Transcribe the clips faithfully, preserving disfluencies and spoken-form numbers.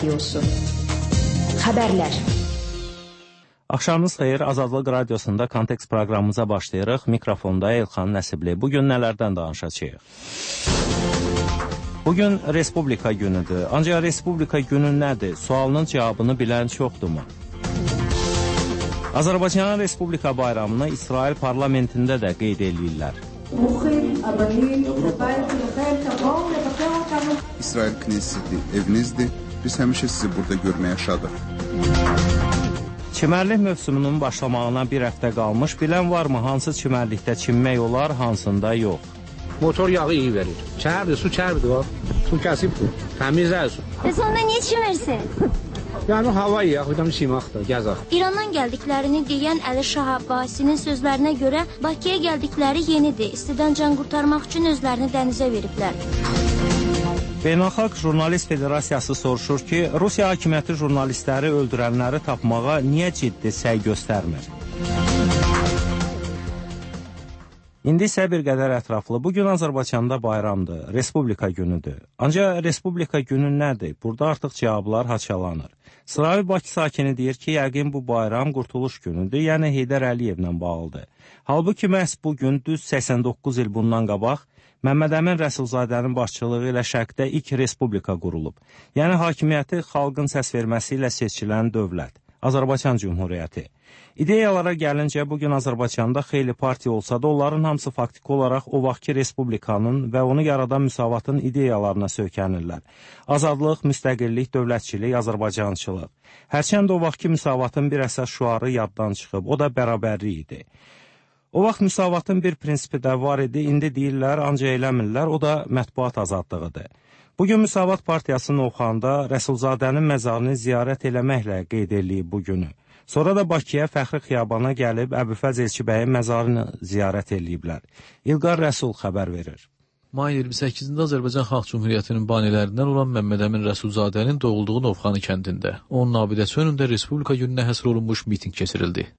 Radiosu. Xəbərlər. Axşamınız xeyir, Azadlıq Radiosunda Kontekst proqramımıza başlayırıq. Mikrofonda Elxan Nəsibli. Bugün nələrdən danışacağıq? Bugün Respublika günüdür. Ancaq Respublika günü nədir? Sualının cavabını bilən çoxdurmu? Azərbaycan Respublika bayramını İsrail parlamentində də qeyd edirlər. İsrail Knessetdir, evinizdir. Biz həmişə sizi burada görməyə şadıq. Çimərlik mövsümünün başlamağına bir həftə qalmış. Bilən varmı hansı çimərlikdə çimmək olar, hansında yox? Motor yağı iyi verir. Çərdir, su çərdir o. Su kəsibdir. Təmizlər su. Bəs onda niyə çimirsin? Yəni hava iyi, yaxıdan çiməkdir, gəzək. İrandan gəldiklərini deyən Əli Şah Abbasinin sözlərinə görə Bakıya gəldikləri yenidir. İstidən can qurtarmaq üçün özlərini dənizə veriblər. Beynəlxalq Jurnalist Federasiyası soruşur ki, Rusiya hakimiyyəti jurnalistləri öldürənləri tapmağa niyə ciddi səy göstərmir? İndi isə bir qədər ətraflı. Bugün Azərbaycanda bayramdır, Respublika günüdür. Ancaq Respublika günü nədir? Burada artıq cavablar haçalanır. Sıravi Bakı sakini deyir ki, yəqin bu bayram Qurtuluş günüdür, yəni Heydər Əliyevlə bağlıdır. Halbuki məhz bu gün düz səksən doqquz il bundan qabaq Məmməd Əmin Rəsulzadənin başçılığı ilə Şərqdə ilk Respublika qurulub. Yəni hakimiyyəti xalqın səs verməsi ilə seçilən dövlət, Azərbaycan Cümhuriyyəti. İdeyalara gəlincə, bugün Azərbaycanda xeyli partiya olsa da, onların hamısı faktiki olaraq o vaxtki Respublikanın və onu yaradan müsavatın ideyalarına söykənirlər. Azadlıq, müstəqillik, dövlətçilik, Azərbaycançılıq. Hərçənd o vaxtki müsavatın bir əsas şüarı yaddan çıxıb, o da bərabərlik idi. O vaxt müsavatın bir prinsipi də var idi, indi deyirlər, ancaq eləmirlər, o da mətbuat azadlığıdır. Bugün Müsavat Partiyasının oxanda Rəsulzadənin məzarını ziyarət eləməklə qeyd edilib bu günü. Sonra da Bakıya Fəxri Xiyabana gəlib Əbülfəz Elçibəyin məzarını ziyarət ediblər. İlqar Rəsul xəbər verir. Mayın iyirmi səkkizində Azərbaycan Xalq Cümhuriyyətinin banilərindən olan Məmməd Əmin Rəsulzadənin doğulduğu Novxanı kəndində, onun abidəsi önündə Respublika gününə həsr olunmuş miting keçirildi.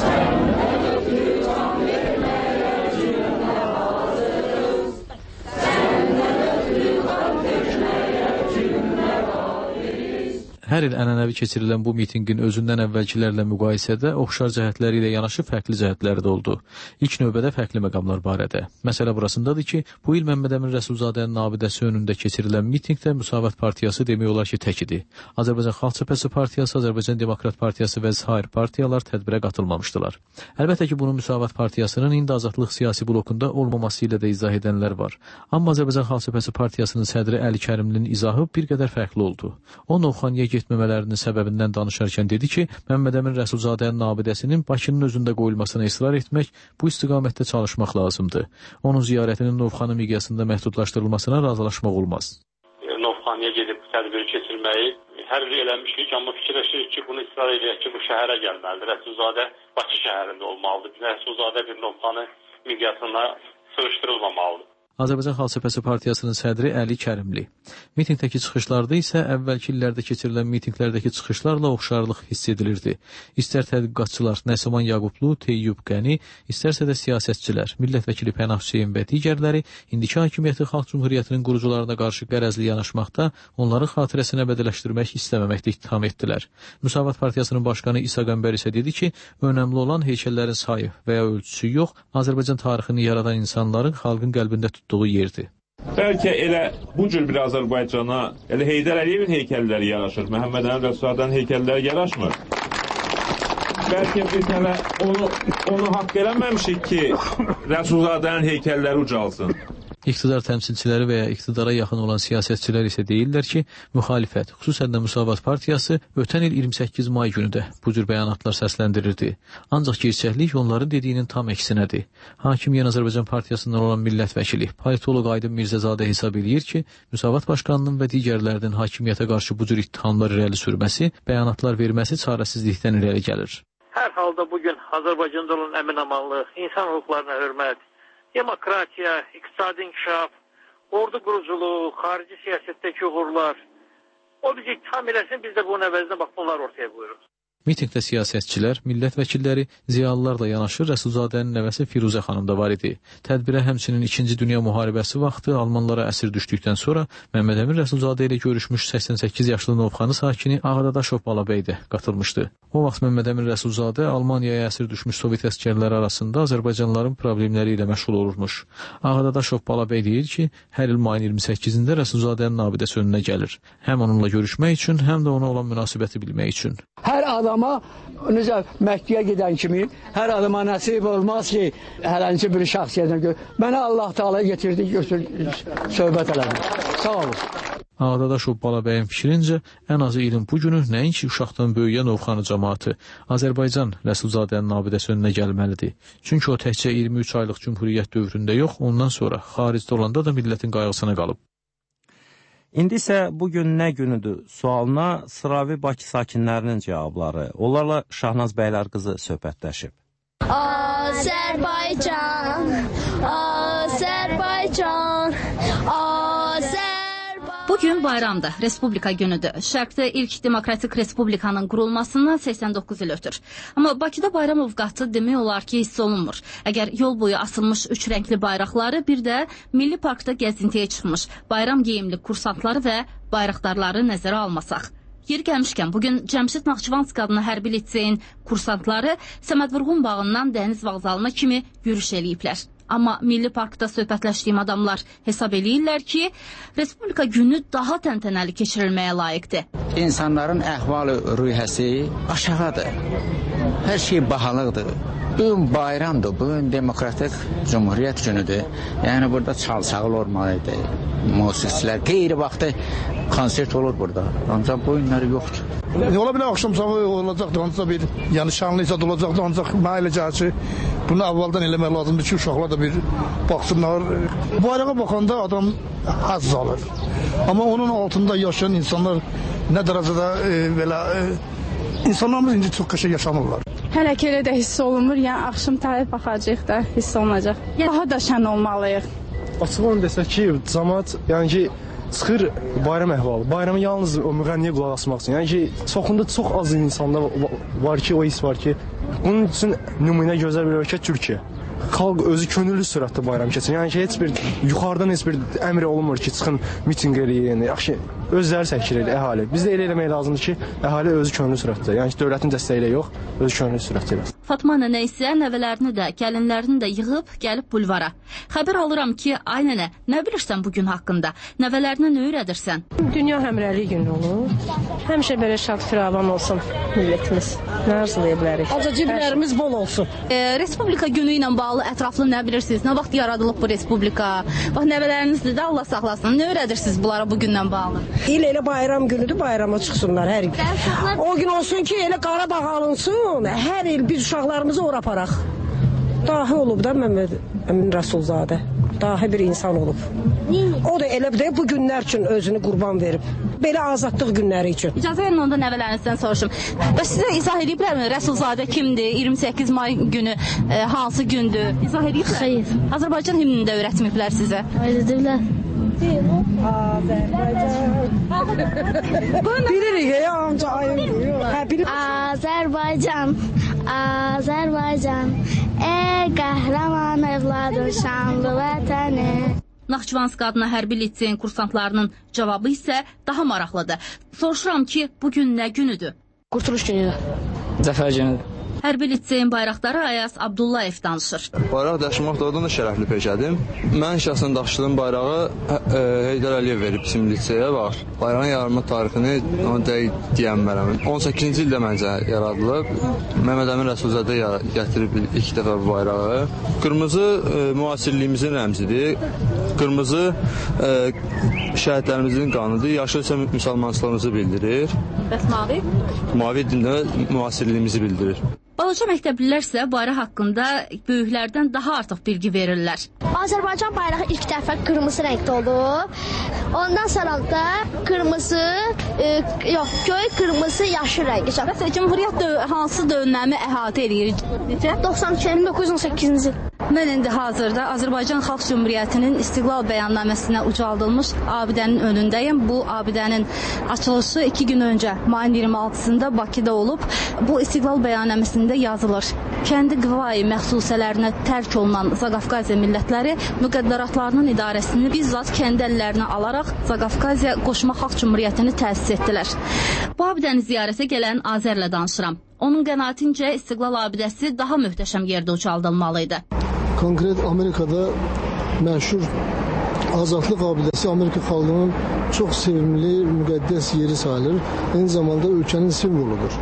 Hər il ənənəvi keçirilən bu mitinqin özündən əvvəlkilərlə müqayisədə oxşar cəhətləri ilə yanaşı fərqli cəhətləri də oldu. İlk növbədə fərqli məqamlar barədə. Məsələ burasındadır ki, bu il Məmməd Əmin Rəsulzadənin abidəsi önündə keçirilən mitinqdə Müsavat Partiyası demək olar ki, tək idi. Azərbaycan Xalq Cəbhəsi Partiyası, Azərbaycan Demokrat Partiyası və sair partiyalar tədbirə qatılmamışdılar. Əlbəttə ki, bunu Müsavat Partiyasının indi azadlıq siyasi blokunda olmaması ilə də izah edənlər var. Amma Azərbaycan Xalq Cəbhəsi Partiyasının sədri Əli Kərimlinin izahı bir qədər fərqli oldu. O, Novxanıya etməmələrinin səbəbindən danışarkən dedi ki, Məmməd Əmin Rəsulzadənin abidəsinin Bakının özündə qoyulmasına israr etmək, bu istiqamətdə çalışmaq lazımdır. Onun ziyarətinin Novxanı miqyasında məhdudlaşdırılmasına razılaşmaq olmaz. Novxanıya gedib tədbiri keçirməyi hər il eləmişik, amma fikirləşirik ki, bunu israr edək ki, bu şəhərə gəlməlidir. Rəsulzadə Bakı şəhərində olmalıdır. Rəsulzadə bir Novxanı miqyasına sığışdırılmamalıdır. Azərbaycan Xalq Cəbhəsi Partiyasının sədri Əli Kərimli. Mitinqdəki çıxışlarda isə əvvəlki illərdə keçirilən mitinqlərdəki çıxışlarla oxşarlıq hiss edilirdi. İstər tədqiqatçılar Nəsliman Yaqublu, Teyyub Qəni, istərsə də siyasətçilər, millət vəkili Pənah Hüseyin və digərləri indiki hakimiyyəti Xalq Cümhuriyyətinin qurucularına qarşı qərəzli yanaşmaqda, onların xatirəsinə bədələşdirmək istəməməkdə ittiham etdilər. Müsavat Partiyasının başqanı İsa Qəmbər isə dedi ki, önəmli olan heykəllərin sayı və ya ölçüsü yox, Azərbaycan tarixini yaradan insanların xalqın qəlbində tutduğu yerdir. Bəlkə elə bu cür bir Azərbaycana elə Heydər Əliyevin heykəlləri yaraşır, Məhəmməd Əmin Rəsulzadənin heykəlləri yaraşmır. Bəlkə biz hələ onu, onu haqq eləməmişik ki, Rəsulzadənin heykəlləri ucalsın. İqtidar təmsilçiləri və ya iqtidara yaxın olan siyasətçilər isə deyirlər ki, müxalifət, xüsusən də Müsavat Partiyası ötən il iyirmi səkkiz may günü də bu cür bəyanatlar səsləndirirdi. Ancaq gerçəklik onların dediyinin tam əksinədir. Hakim Yeni Azərbaycan Partiyasından olan millət vəkili, politoloq Aydın Mirzəzadə hesab edir ki, Müsavat Başqanının və digərlərinin hakimiyyətə qarşı bu cür ittihamlar irəli sürməsi, bəyanatlar verməsi çarəsizlikdən irəli gəlir. Hər halda bugün Azərbaycanda olan əmin-amanlıq, insan hüquqlarına hörmət, demokratiya, iqtisadi inkişaf, ordu quruculuğu, xarici siyasətdəki uğurlar, o bizi ittiham eləsin, biz də bunun əvəzinə bax bunlar ortaya qoyuruq. Mitingdə siyasətçilər, millət vəkilləri, ziyalılarla yanaşı Rəsulzadənin nəvəsi Firuzə xanım da var idi. Tədbirə həmçinin İkinci Dünya müharibəsi vaxtı Almanlara əsir düşdükdən sonra Məmməd Əmin Rəsulzadə ilə görüşmüş səksən səkkiz yaşlı Novxanı sakini Ağadadaşov Balabəy də qatılmışdı. O vaxt Məmməd Əmin Rəsulzadə Almaniyaya əsir düşmüş Sovet əsgərləri arasında Azərbaycanlıların problemləri ilə məşğul olurmuş. Ağadadaşov Balabəy deyir ki, hər il mayın iyirmi səkkizində Rəsulzadənin abidəsi önünə gəlir. Həm onunla görüşmək üçün, həm də ona olan münasibəti bilmək üçün. Hər adama, necə Məkkəyə gedən kimi, hər adama nəsib olmaz ki, hələnci bir şəxsiyyətlə gör. Mənə Allah Teala getirdi, götürdü, söhbət elədi. Sağ olun. Ağadadaşov Balabəyin fikrincə, ən azı ilin bu günü nəinki uşaqdan böyüyə Novxanı cəmaatı, Azərbaycan Rəsulzadənin abidəsi önünə gəlməlidir. Çünki o təkcə iyirmi üç aylıq cümhuriyyət dövründə yox, ondan sonra xaricdə olanda da millətin qayğısına qalıb. İndi isə bugün nə günüdür sualına Sıravi Bakı sakinlərinin cavabları. Onlarla Şahnaz Bəylər qızı söhbətləşib. Azərbaycan, Azərbaycan, Azərbaycan. Bugün bayramdır, Respublika günüdür. Şərqdə ilk Demokratik Respublikanın qurulmasından səksən doqquz il ötür. Amma Bakıda bayram ovqatı demək olar ki, hiss olunmur. Əgər yol boyu asılmış üç rəngli bayraqları, bir də Milli Parkda gəzintiyə çıxmış bayram geyimli kursantları və bayraqdarları nəzərə almasaq. Yeri gəlmişkən, bugün Cəmşid Naxçıvansk adına hərbi litseyin kursantları Səməd Vurğun bağından dəniz vağzalına kimi yürüş eləyiblər. Amma Milli Parkda söhbətləşdiyim adamlar hesab eləyirlər ki, Respublika günü daha təntənəli keçirilməyə layiqdir. İnsanların əhval-ruhiyyəsi aşağıdır. Hər şey bahalıqdır. Bugün bayramdır, bugün Demokratik Cumhuriyyət günüdür. Yəni burada çalsağıl olmalıdır. Musiqçilər qeyri vaxtı konsert olur burada. Ancaq bu günləri yoxdur. Ola bilər axşam sabah olacaqdır, ancaq bir yəni şanlı izad olacaqdır, ancaq mənə elə gəlir ki, bunu əvvəldən eləmək lazımdır ki, uşaqlar da bir baxsınlar. Bayrağa baxanda adam həzz alır. Amma onun altında yaşayan insanlar nə dərəcədə e, belə e, insanlarımız indi çox qəşəng yaşamırlar. Hələ ki elə də hiss olunmur, yəni axşam tərəf baxacağıq da hiss olunacaq. Daha da şən olmalıyıq. Açıqlan desək ki, cəmaət yəni ki çıxır bayram əhvalı. Bayramı yalnız o müğənniyə qulaq asmaq üçün. Yəni ki, çoxunda çox az insanda var ki, o his var ki, bunun üçün nümunə gözəl bir ölkə Türkiyə. Xalq özü könüllü sürətdə bayram keçirir. Yəni ki, heç bir yuxarıdan heç bir əmr olunmur ki, çıxın mitinq eləyin. Yaxşı, özləri səkir elə əhali. Biz də elə eləmək lazımdır ki, əhali özü könüllü sürətdə. Yəni ki, dövlətin dəstəyi ilə yox, özü könüllü sürətdə eləsin. Fatma nənə isə nəvələrini də, gəlinlərini də yığıb gəlib bulvara. Xəbər alıram ki, ay nənə, nə bilirsən bu gün haqqında? Nəvələrinə nə öyrədirsən? Dünya həmrəylik günü olur. Həmişə belə şad firavan olsun millətimiz. Nə arzulaya bilərik? Azca ciblərimiz bol olsun. E, Respublika günü ilə bağlı ətraflı nə bilirsiniz? Nə vaxt yaradılıb bu Respublika? Bax, nəvələrinizdir də Allah saxlasın. Nə öyrədirsiniz bunlara bu gündən bağlı? İl elə bayram günüdür, bayrama çıxsınlar hər il. O gün olsun ki, elə Qarabağ alınsın, hər il biz uşaqlarımızı ora aparaq. Dahi olub da Məmməd Əmin Rəsulzadə. Dahi bir insan olub. O da elə də bu günlər üçün özünü qurban verib. Belə azadlıq günləri üçün. İcazə verin onda nəvələrinizdən soruşum. Bəs sizə izah ediblərmi Rəsulzadə kimdir? iyirmi səkkiz may günü e, hansı gündür? İzah ediblər? Xeyr. Azərbaycan himnini də öyrətməyiblər sizə? Öyrədiblər. Bilirik ya amca ayın. Azərbaycan, Azərbaycan, ey qəhrəman evladım şanlı vətəni. Naxçıvansk adına hərbi litseyin kursantlarının cavabı isə daha maraqlıdır. Soruşuram ki, bugün nə günüdür? Qurtuluş günüdür. Zəfər günüdür. Hərbi litseyin bayraqdarı Ayaz Abdullayev danışır. Bayraq daşımaq doğrudan da şərəfli peşədir. Mən şəxsən daşıdığım bayrağı e, Heydər Əliyev verib bizim litseyə var. Bayrağın yaranma tarixini ona dəqiq deyənmərəm. on səkkizinci ildə məncə yaradılıb. Məmməd Əmin Rəsulzadə gətirib ilk dəfə bu bayrağı. Qırmızı e, müasirliyimizin rəmzidir. Qırmızı e, şəhidlərimizin qanıdır. Yaşıl isə müsəlmançılığımızı bildirir. Bəs mavi? Mavi dində müasirliyimizi bildirir. Balaca məktəblilər isə bayraq haqqında böyüklərdən daha artıq bilgi verirlər. Azərbaycan bayrağı ilk dəfə qırmızı rəngdə olub. Ondan sonra da qırmızı, e, yox, göy, qırmızı, yaşıl rəngi. Bəs Cümhuriyyət dö hansı dönəmi əhatə edir? Necə? doxsan iki min doqquz yüz on səkkizinci il. Mən indi hazırda Azərbaycan Xalq Cümhuriyyətinin İstiqlal Bəyannaməsinə ucaldılmış abidənin önündəyim. Bu abidənin açılışı iki gün öncə mayın iyirmi altısında Bakıda olub. Bu İstiqlal Bəyannaməsində yazılır. Kəndi qıvayı məxsusələrinə tərk olunan Zaqafqaziya millətləri müqəddəratlarının idarəsini bizzat kəndi əllərinə alaraq Zaqafqaziya Qoşma Xalq Cümhuriyyətini təsis etdilər. Bu abidəni ziyarətə gələn Azərlə danışıram. Onun qənaətincə İstiqlal abidəsi daha möhtəşəm yerdə ucaldılmalıydı. Konkret Amerikada məşhur Azadlıq abidəsi Amerika xalqının çox sevimli, müqəddəs yeri sayılır. Eyni zamanda ölkənin simvoludur.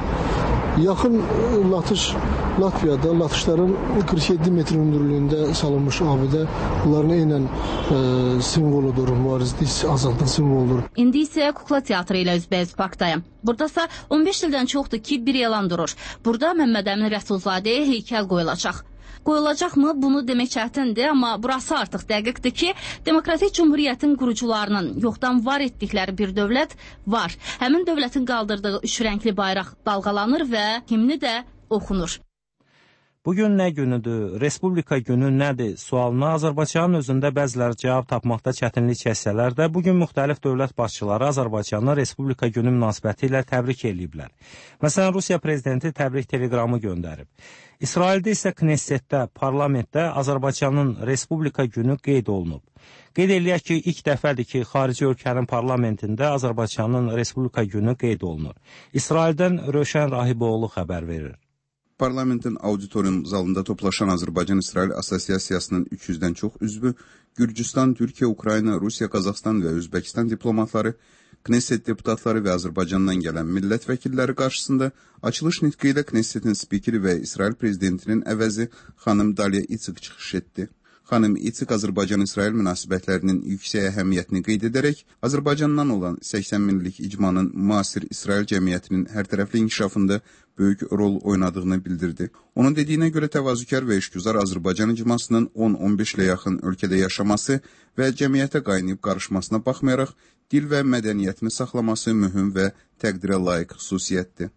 Yaxın Latış, Latviyada Latışların qırx yeddi metr hündürlüyündə salınmış abidə bunların eynən e, simvoludur, mübarizlik, azadlıq simvoludur. İndi isə kukla teatrı ilə üzbəüz parkdayım. Buradasa on beş ildən çoxdur ki, bir elan durur. Burada Məmməd Əmin Rəsulzadəyə heykəl qoyulacaq. Qoyulacaqmı? Bunu demək çətindir, amma burası artıq dəqiqdir ki, Demokratik Cümhuriyyətin qurucularının yoxdan var etdikləri bir dövlət var. Həmin dövlətin qaldırdığı üç rəngli bayraq dalğalanır və himni də oxunur. Bugün nə günüdür, Respublika günü nədir sualına Azərbaycanın özündə bəziləri cavab tapmaqda çətinlik çəksələr də, bugün müxtəlif dövlət başçıları Azərbaycanın Respublika günü münasibəti ilə təbrik ediblər. Məsələn, Rusiya prezidenti təbrik teleqramı göndərib. İsraildə isə Knessetdə, parlamentdə Azərbaycanın Respublika günü qeyd olunub. Qeyd eləyək ki, ilk dəfədir ki, xarici ölkənin parlamentində Azərbaycanın Respublika günü qeyd olunur. İsraildən Rövşən Rahiboğlu xəbər verir. Parlamentin auditorium zalında toplaşan Azərbaycan-İsrail Assosiasiyasının üç yüzdən çox üzvü, Gürcüstan, Türkiyə, Ukrayna, Rusiya, Qazaxstan və Özbəkistan diplomatları, Knesset deputatları və Azərbaycandan gələn millət vəkilləri qarşısında açılış nitqi ilə Knessetin spikeri və İsrail prezidentinin əvəzi xanım Dalya İtsik çıxış etdi. Xanım İtsik Azərbaycan-İsrail münasibətlərinin yüksək əhəmiyyətini qeyd edərək, Azərbaycandan olan səksən minlik icmanın müasir İsrail cəmiyyətinin hərtərəfli inkişafında böyük rol oynadığını bildirdi. Onun dediyinə görə təvazükar və işgüzar Azərbaycan icmasının on on beş ilə yaxın ölkədə yaşaması və cəmiyyətə qaynayıb qarışmasına baxmayaraq, dil və mədəniyyətini saxlaması mühüm və təqdirə layiq xüsusiyyətdir.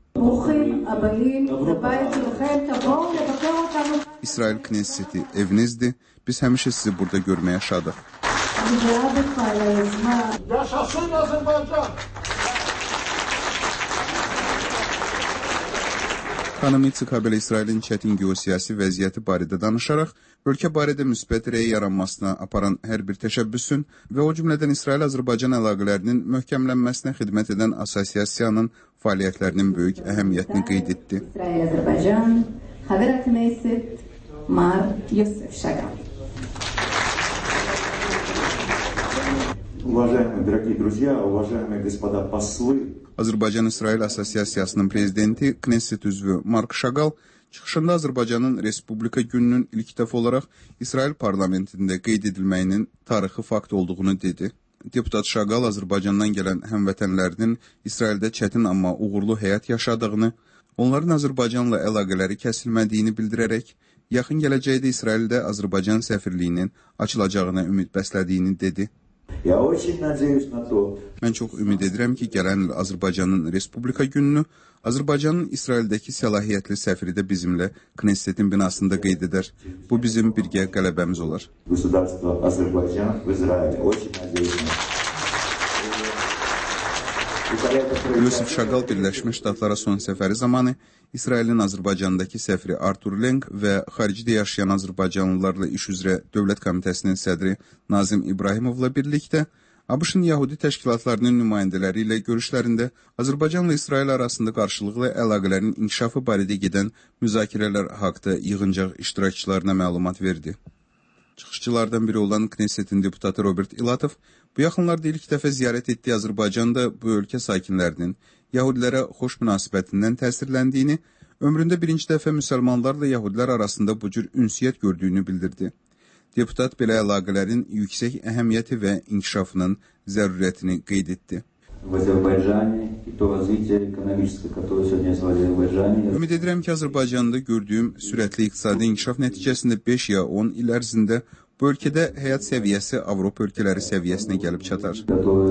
İsrail Knesseti evinizdir. Biz həmişə sizi burada görməyə şadıq. Yaşasın Azərbaycan! Xanım İtsik habelə İsrailin çətin geosiyasi vəziyyəti barədə danışaraq, ölkə barədə müsbət rəy yaranmasına aparan hər bir təşəbbüsün və o cümlədən İsrail-Azərbaycan əlaqələrinin möhkəmlənməsinə xidmət edən assosiasiyanın fəaliyyətlərinin böyük əhəmiyyətini qeyd etdi. İsrail-Azərbaycan, Xavirat Meysit, Mar Yusuf Şagal. Уважаемые дорогие друзья, уважаемые господа послы. Azərbaycan-İsrail Assosiasiyasının prezidenti, Knesset üzvü Mark Şagal, çıxışında Azərbaycanın Respublika gününün ilk dəfə olaraq İsrail parlamentində qeyd edilməyinin tarixi fakt olduğunu dedi. Deputat Şagal Azərbaycandan gələn həmvətənlərinin İsraildə çətin amma uğurlu həyat yaşadığını, onların Azərbaycanla əlaqələri kəsilmədiyini bildirərək, yaxın gələcəkdə İsraildə Azərbaycan səfirliyinin açılacağına ümid bəslədiyini dedi. Mən çox ümid edirəm ki, gələn il Azərbaycanın Respublika gününü Azərbaycanın İsraildəki səlahiyyətli səfiri də bizimlə Knessetin binasında qeyd edər. Bu bizim birgə qələbəmiz olar. Yusif Şagal Birləşmiş Ştatlara son səfəri zamanı İsrailin Azərbaycandakı səfiri Artur Lenk və xaricdə yaşayan Azərbaycanlılarla iş üzrə Dövlət Komitəsinin sədri Nazim İbrahimovla birlikdə ABŞ-ın Yahudi təşkilatlarının nümayəndələri ilə görüşlərində Azərbaycanla İsrail arasında qarşılıqlı əlaqələrin inkişafı barədə gedən müzakirələr haqda yığıncaq iştirakçılarına məlumat verdi. Çıxışçılardan biri olan Knessetin deputatı Robert İlatov, bu yaxınlarda ilk dəfə ziyarət etdiyi Azərbaycanda bu ölkə sakinlərinin Yahudilərə xoş münasibətindən təsirləndiyini, ömründə birinci dəfə müsəlmanlarla Yahudilər arasında bu cür ünsiyyət gördüyünü bildirdi. Deputat belə əlaqələrin yüksək əhəmiyyəti və inkişafının zərurətini qeyd etdi. Ümid edirəm ki, Azərbaycanda gördüyüm sürətli iqtisadi inkişaf nəticəsində beş ya on il ərzində bu ölkədə həyat səviyyəsi Avropa ölkələri səviyyəsinə gəlib çatar.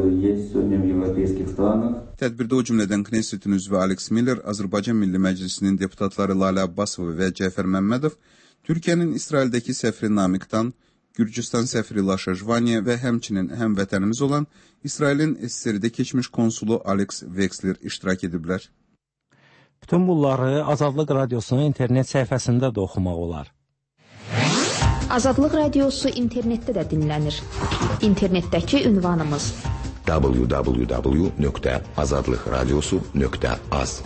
Tədbirdə o cümlədən Knessetin üzvü Alex Miller, Azərbaycan Milli Məclisinin deputatları Lalə Abbasova və Cəfər Məmmədov, Türkiyənin İsraildəki səfiri Namikdan, Gürcüstan səfiri Laşa Jvaniya və həmçinin həmvətənimiz olan İsrailin S S R-də keçmiş konsulu Alex Veksler iştirak ediblər. Bütün bunları Azadlıq Radiosunun internet səhifəsində də oxumaq olar. Azadlıq Radiosu internetdə də dinlənir. İnternetdəki ünvanımız w w w nöqtə azadlıq radiosu nöqtə az.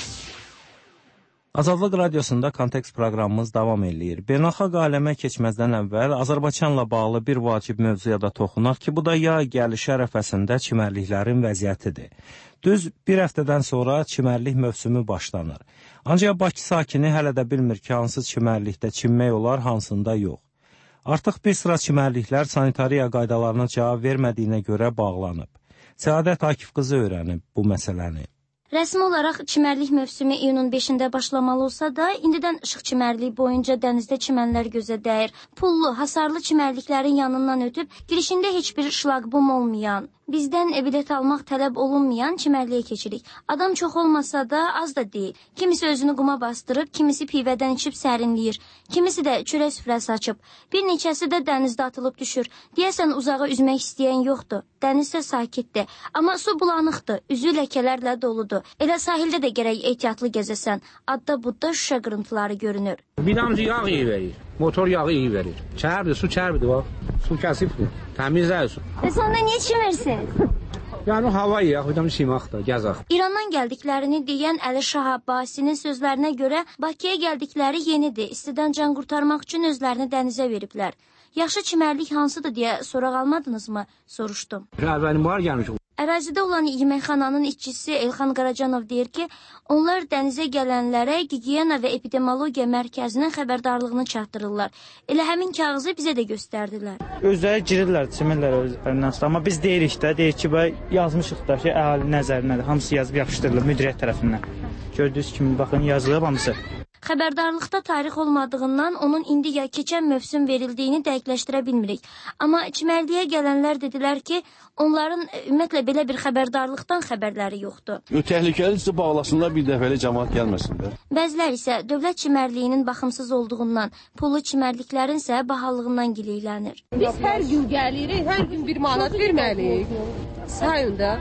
Azadlıq Radiosunda Kontekst proqramımız davam edir. Beynəlxalq aləmə keçməzdən əvvəl Azərbaycanla bağlı bir vacib mövzuya da toxunaq ki, bu da yay gəlişi ərəfəsində çimərliklərin vəziyyətidir. Düz bir həftədən sonra çimərlik mövsümü başlanır. Ancaq Bakı sakini hələ də bilmir ki, hansı çimərlikdə çimmək olar, hansında yox. Artıq bir sıra çimərliklər sanitariya qaydalarına cavab vermədiyinə görə bağlanıb. Səadət Akif qızı öyrənib bu məsələni. Rəsmi olaraq çimərlik mövsümü iyunun beşində başlamalı olsa da, indidən işıq çimərliyi boyunca dənizdə çimənlər gözə dəyir. Pullu, hasarlı çimərliklərin yanından ötüb, girişində heç bir şlaqbum olmayan, bizdən bilet almaq tələb olunmayan çimərliyə keçirik. Adam çox olmasa da az da deyil. Kimisi özünü quma bastırıb, kimisi pivədən içib sərinləyir. Kimisi də çörək süfrəsi açıb. Bir neçəsi də dənizdə atılıb düşür. Deyəsən uzağa üzmək istəyən yoxdur. Dəniz isə sakitdir. Amma su bulanıqdır, üzü ləkələrlə doludur. Elə sahildə də gərək ehtiyatlı gəzəsən. Adda budda şüşə qırıntıları görünür. Bir damcı yağ iyi verir. Motor yağı iyi verir. Çərdir, su çərdir var. Su kəsibdir. Təmizlər su. Bəs onda niyə çimirsin? Yəni hava iyi, hüdəm çimaqdır, gəzaq. İrandan gəldiklərini deyən Əli Şah Abbasinin sözlərinə görə Bakıya gəldikləri yenidir. İstidən can qurtarmaq üçün özlərini dənizə veriblər. Yaxşı çimərlik hansıdır deyə soraq almadınızmı? Soruşdum. Əvvəlim var gəlmiş. Ərazidə olan yeməkxananın işçisi Elxan Qaracanov deyir ki, onlar dənizə gələnlərə gigiyena və epidemiologiya mərkəzinin xəbərdarlığını çatdırırlar. Elə həmin kağızı bizə də göstərdilər. Özləri girirlər, çimirlər özlərindən sonra. Amma biz deyirik də, deyir ki, yazmışıq da ki, əhali nəzərinədir. Hamısı yazıb yapışdırılır müdiriyyət tərəfindən. Gördüyünüz kimi, baxın, yazılıb hamısı. Xəbərdarlıqda tarix olmadığından onun indi ya keçən mövsüm verildiyini dəqiqləşdirə bilmirik. Amma çimərliyə gələnlər dedilər ki, onların ümumiyyətlə belə bir xəbərdarlıqdan xəbərləri yoxdur. Təhlükəlidirsə bağlasınlar, bir dəfəli cəmaat gəlməsinlər. Bəzilər isə dövlət çimərliyinin baxımsız olduğundan, pulu çimərliklərin isə bahalığından gileylənir. Biz hər gün gəlirik, hər gün bir manat verməliyik. Sayında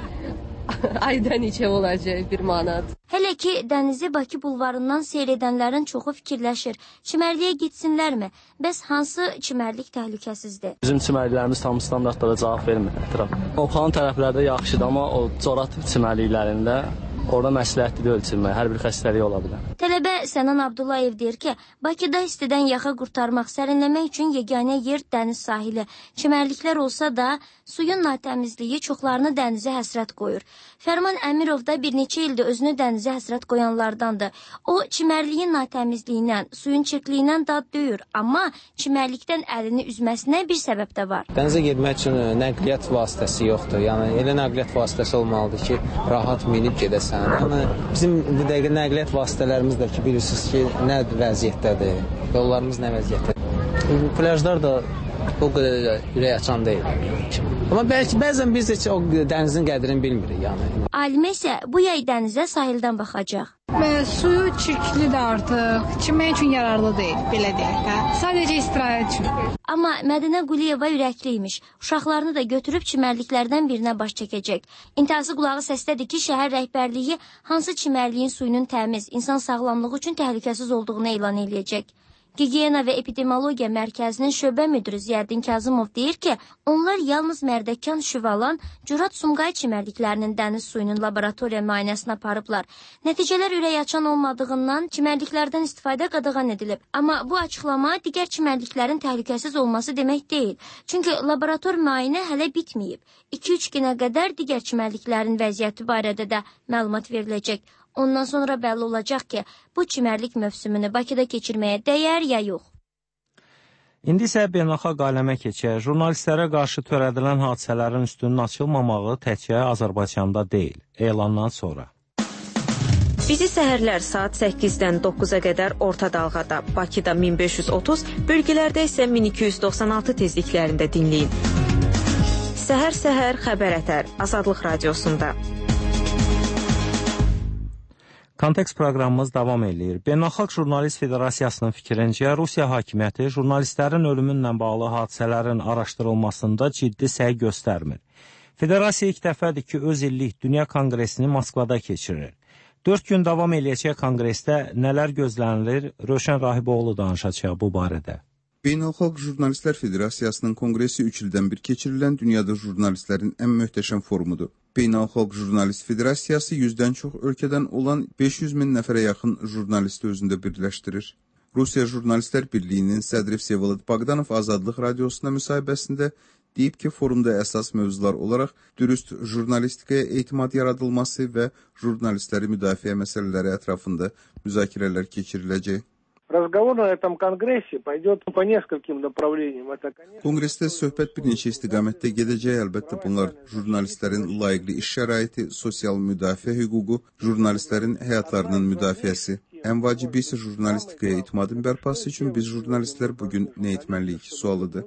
ayda neçə olacaq bir manat. Hələ ki, dənizi Bakı bulvarından seyr edənlərin çoxu fikirləşir. Çimərliyə gitsinlərmi? Bəs hansı çimərlik təhlükəsizdir? Bizim çimərliklərimiz tam standartlara cavab vermir ətraf. Oxan tərəflərdə yaxşıdır, amma o corat çimərliklərində orada məsləhətli ölçülmək, hər bir xəstəlik ola bilər. Tələbə Sənan Abdullayev deyir ki, Bakıda istidən yaxa qurtarmaq, sərinləmək üçün yeganə yer dəniz sahili. Çimərliklər olsa da, suyun natəmizliyi çoxlarını dənizə həsrət qoyur. Fərman Əmirov da bir neçə ildir özünü dənizə həsrət qoyanlardandır. O, çimərliyin natəmizliyindən, suyun çirkliyindən dad döyür, amma çimərlikdən əlini üzməsinə bir səbəb də var. Dənizə getmək üçün nəqliyyat vasitəsi yoxdur. Yəni, elə nəqliyyat vasitəsi olmalıdır ki, rahat minib gedəsən. Yəni, bizim dəqiqə nəqliyyat vasitələrimiz də ki, bilirsiniz ki, nə vəziyyətdədir, yollarımız nə vəziyyətdədir. Plyajlar da o qədər ürək açan deyil. Amma bəlkə bəzən biz də o dənizin qədrini bilmirik. Yəni. Alimə isə bu yay dənizə sahildən baxacaq. Suyu çirklidir artıq, çimmək üçün yararlı deyil, belə deyək də. Sadəcə istirahət üçün. Amma Mədinə Quliyeva ürəkliymiş. Uşaqlarını da götürüb çimərliklərdən birinə baş çəkəcək. İntihası qulağı səsdədir ki, şəhər rəhbərliyi hansı çimərliyin suyunun təmiz, insan sağlamlığı üçün təhlükəsiz olduğunu elan eləyəcək. Gigiyena və Epidemiologiya Mərkəzinin şöbə müdiri Ziyəddin Kazımov deyir ki, onlar yalnız Mərdəkan, Şüvalan, Cürat Sumqay çimərliklərinin dəniz suyunun laboratoriya müayinəsinə aparıblar. Nəticələr ürək açan olmadığından çimərliklərdən istifadə qadağan edilib. Amma bu açıqlama digər çimərliklərin təhlükəsiz olması demək deyil. Çünki laborator müayinə hələ bitməyib. iki üç günə qədər digər çimərliklərin vəziyyəti barədə də məlumat veriləcək. Ondan sonra bəlli olacaq ki, bu çimərlik mövsümünü Bakıda keçirməyə dəyər ya yox. İndi isə beynəlxalq aləmə keçək. Jurnalistlərə qarşı törədilən hadisələrin üstünün açılmamağı təkcə Azərbaycanda deyil, elandan sonra. Bizi səhərlər saat səkkizdən doqquza qədər orta dalğada, Bakıda min beş yüz otuz, bölgələrdə isə min iki yüz doxsan altı tezliklərində dinləyin. Səhər-səhər xəbər ətər Azadlıq Radiosunda. Kontekst proqramımız davam edir. Beynəlxalq Jurnalist Federasiyasının fikrincə, Rusiya hakimiyyəti jurnalistlərin ölümünlə bağlı hadisələrin araşdırılmasında ciddi səy göstərmir. Federasiya ilk dəfədir ki, öz illik Dünya Konqresini Moskvada keçirir. Dörd gün davam eləyəcək konqresdə nələr gözlənilir? Rövşən Rahiboğlu danışacaq bu barədə. Beynəlxalq Jurnalistlər Federasiyasının konqresi üç ildən bir keçirilən dünyada jurnalistlərin ən möhtəşəm forumudur. Beynəlxalq Jurnalist Federasiyası yüzdən çox ölkədən olan beş yüz min nəfərə yaxın jurnalisti özündə birləşdirir. Rusiya Jurnalistlər Birliyinin sədri Vsevolod Bogdanov Azadlıq Radiosuna müsahibəsində deyib ki, forumda əsas mövzular olaraq dürüst jurnalistikaya etimad yaradılması və jurnalistləri müdafiə məsələləri ətrafında müzakirələr keçiriləcək. Разговор на этом конгрессе пойдет по нескольким направлениям. Это, конечно... Konqresdə söhbət bir neçə istiqamətdə gedəcək. Əlbəttə bunlar jurnalistlərin layiqli iş şəraiti, sosial müdafiə hüququ, jurnalistlərin həyatlarının müdafiəsi. Ən vacibi isə jurnalistikaya etimadın bərpası üçün biz jurnalistlər bugün nə etməliyik sualıdır.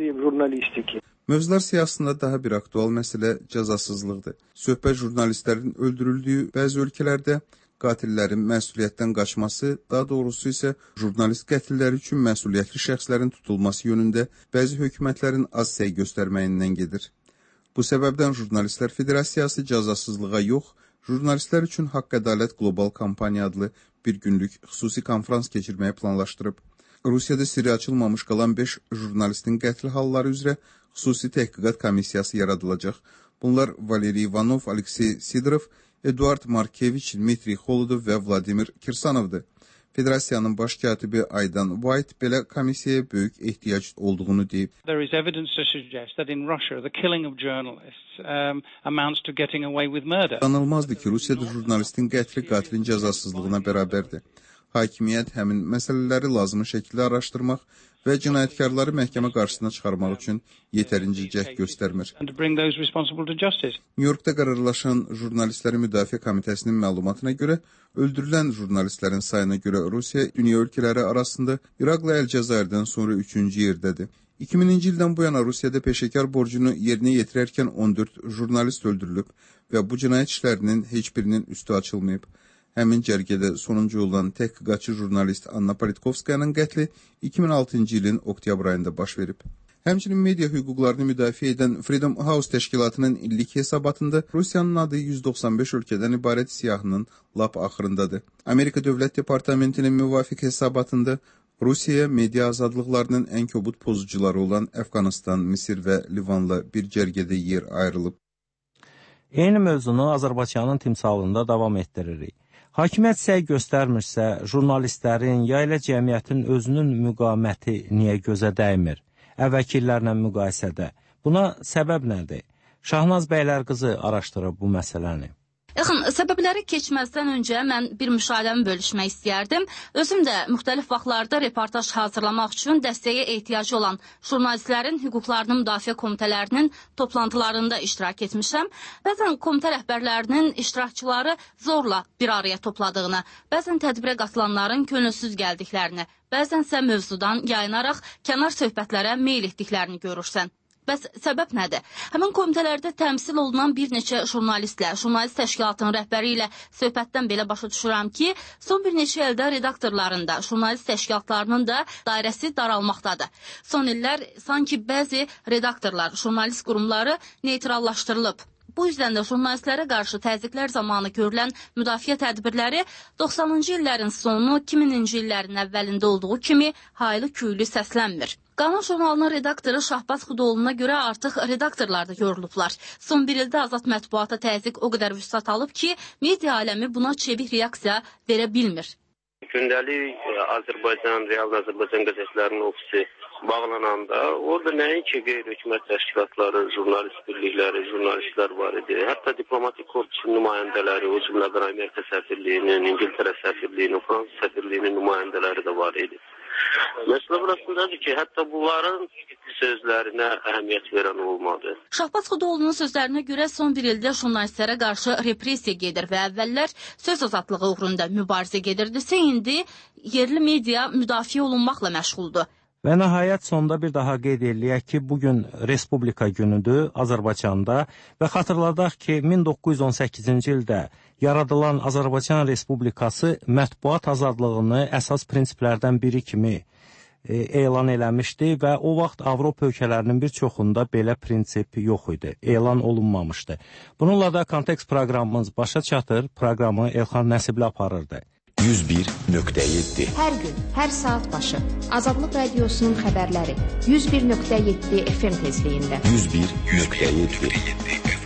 Mövzular siyasında daha bir aktual məsələ cəzasızlıqdır. Söhbət jurnalistlərin öldürüldüyü bəzi ölkələrdə qatillərin məsuliyyətdən qaçması, daha doğrusu isə jurnalist qətilləri üçün məsuliyyətli şəxslərin tutulması yönündə bəzi hökumətlərin az səy göstərməyindən gedir. Bu səbəbdən Jurnalistlər Federasiyası cəzasızlığa yox, jurnalistlər üçün Haqq Ədalət Qlobal Kampaniya adlı bir günlük xüsusi konfrans keçirməyi planlaşdırıb. Rusiyada sirri açılmamış qalan beş jurnalistin qətl halları üzrə xüsusi təhqiqat komissiyası yaradılacaq. Bunlar Valeri Ivanov, Aleksey Sidorov, Eduard Markeviç, Dmitri Xolodov və Vladimir Kirsanovdur. Federasiyanın baş katibi Aydan White belə komissiyaya böyük ehtiyac olduğunu deyib. There is evidence to suggest that in Russia the killing of journalists um, amounts to getting away with murder. Anılmazdır ki, Rusiyada jurnalistin qətli qatilin cəzasızlığına bərabərdir. Hakimiyyət həmin məsələləri lazımi şəkildə araşdırmaq və cinayətkarları məhkəmə qarşısına çıxarmaq üçün yetərincə cəhd göstərmir. New Yorkda qərarlaşan Jurnalistləri Müdafiə Komitəsinin məlumatına görə, öldürülən jurnalistlərin sayına görə Rusiya dünya ölkələri arasında İraqla Əlcəzairdən sonra üçüncü yerdədir. iki mininci ildən bu yana Rusiyada peşəkar borcunu yerinə yetirərkən on dörd jurnalist öldürülüb və bu cinayət işlərinin heç birinin üstü açılmayıb. Həmin cərgədə sonuncu olan təhqiqatçı jurnalist Anna Politkovskayanın qətli iki min altıncı ilin oktyabr ayında baş verib. Həmçinin media hüquqlarını müdafiə edən Freedom House təşkilatının illik hesabatında Rusiyanın adı yüz doxsan beş ölkədən ibarət siyahının lap axırındadır. Amerika Dövlət Departamentinin müvafiq hesabatında Rusiyaya media azadlıqlarının ən kobud pozucuları olan Əfqanistan, Misir və Livanla bir cərgədə yer ayrılıb. Eyni mövzunu Azərbaycanın timsalında davam etdiririk. Hakimiyyət səy göstərmirsə, jurnalistlərin, ya ilə cəmiyyətin özünün müqaməti niyə gözə dəymir? Əvvəlki illərlə müqayisədə. Buna səbəb nədir? Şahnaz Bəylərqızı araşdırıb bu məsələni. Yaxın, səbəbləri keçməzdən öncə mən bir müşahidəmi bölüşmək istəyərdim. Özüm də müxtəlif vaxtlarda reportaj hazırlamaq üçün dəstəyə ehtiyacı olan jurnalistlərin hüquqlarını müdafiə komitələrinin toplantılarında iştirak etmişəm. Bəzən komitə rəhbərlərinin iştirakçıları zorla bir araya topladığını, bəzən tədbirə qatılanların könülsüz gəldiklərini, bəzənsə mövzudan yayınaraq kənar söhbətlərə meyl etdiklərini görürsən. Bəs səbəb nədir? Həmin komitələrdə təmsil olunan bir neçə jurnalistlə, jurnalist təşkilatının rəhbəri ilə söhbətdən belə başa düşürəm ki, son bir neçə ildə redaktorların da, jurnalist təşkilatlarının da dairəsi daralmaqdadır. Son illər sanki bəzi redaktorlar, jurnalist qurumları neytrallaşdırılıb. Bu yüzdən də jurnalistlərə qarşı təzyiqlər zamanı görülən müdafiə tədbirləri doxsanıncı illərin sonu, iki mininci illərin əvvəlində olduğu kimi haylı-küylü səslənmir. Qanun jurnalının redaktoru Şahbaz Xudoğlu'na görə artıq redaktorlar da yorulublar. Son bir ildə azad mətbuata təzyiq o qədər vüsat alıb ki, media aləmi buna çevik reaksiya verə bilmir. Gündəlik Azərbaycan, Real Azərbaycan qəzetlərinin ofisi bağlananda, orada nəinki qeyri-hökumət təşkilatları, jurnalist birlikləri, jurnalistlər var idi. Hətta diplomatik korpusun nümayəndələri, o cümlədən Amerika səfirliyinin, İngiltərə səfirliyinin, Fransa səfirliyinin nümayəndələri də var idi. Məsələ burasındadır ki, hətta bunların sözlərinə əhəmiyyət verən olmadı. Şahbaz Xudoğlu'nun sözlərinə görə son bir ildə jurnalistlərə qarşı repressiya gedir və əvvəllər söz azadlığı uğrunda mübarizə gedirdisə, indi yerli media müdafiə olunmaqla məşğuldur. Və nəhayət sonda bir daha qeyd eləyək ki, bugün Respublika günüdür Azərbaycanda və xatırladaq ki, min doqquz yüz on səkkizinci ildə yaradılan Azərbaycan Respublikası mətbuat azadlığını əsas prinsiplərdən biri kimi elan eləmişdi və o vaxt Avropa ölkələrinin bir çoxunda belə prinsip yox idi, elan olunmamışdı. Bununla da kontekst proqramımız başa çatır, proqramı Elxan Nəsibli aparırdı. yüz bir nöqtə yeddi Hər gün, hər saat başı Azadlıq Radiosunun xəbərləri yüz bir nöqtə yeddi F M tezliyində yüz bir nöqtə yeddi